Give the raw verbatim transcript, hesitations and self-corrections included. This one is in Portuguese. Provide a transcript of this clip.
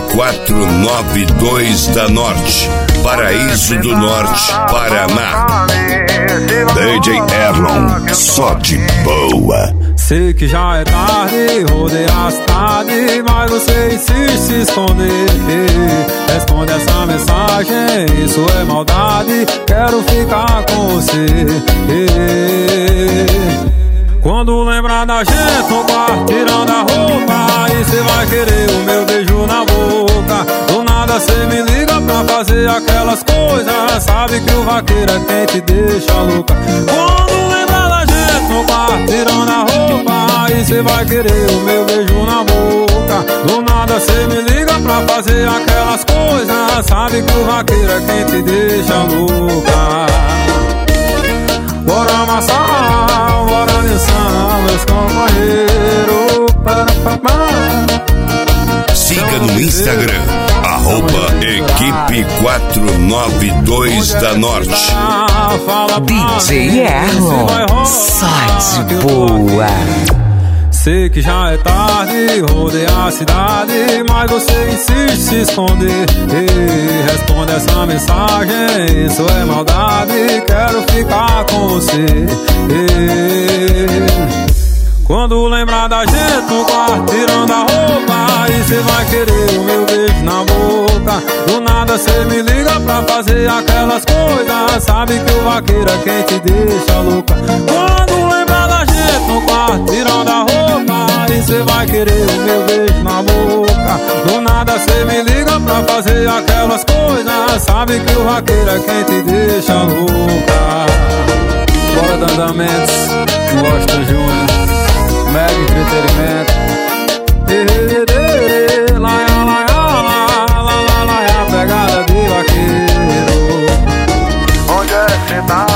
quatro nove dois da Norte, Paraíso do Norte, Paraná. D J Erlon, só de boa. Sei que já é tarde, rodei a cidade, mas você insiste em se esconder. Responde essa mensagem, isso é maldade, quero ficar com você. Quando lembrar da gente no quarto, tirando a roupa, aí cê vai querer o meu beijo na boca. Do nada cê me liga pra fazer aquelas coisas, sabe que o vaqueiro é quem te deixa louca. Quando lembrar da gente no quarto, tirando a roupa, aí cê vai querer o meu beijo na boca. Do nada cê me liga pra fazer aquelas coisas, sabe que o vaqueiro é quem te deixa louca. Bora amassar, bora dançar, meus companheiros. Siga no Instagram, arroba Equipe quatro nove dois da Norte. D J Erlon, sai de boa. Sei que já é tarde, rodei a cidade, mas você insiste em se esconder. Ei, responde essa mensagem, isso é maldade, quero ficar com você. Ei, quando lembrar da gente no quarto, tirando a roupa, aí cê vai querer o meu beijo na boca. Do nada cê me liga pra fazer aquelas coisas, sabe que o vaqueiro é quem te deixa louca. Quando lembrar da gente no quarto, tirando a roupa, aí cê vai querer o meu beijo na boca. Do nada cê me liga pra fazer aquelas coisas, sabe que o vaqueiro é quem te deixa louca. Bora do Andamentos, Washington Júnior, Mega Entretenimento. Laia, laia, laia, laia, laia, pegada de vaqueiro. Onde é que cê tá?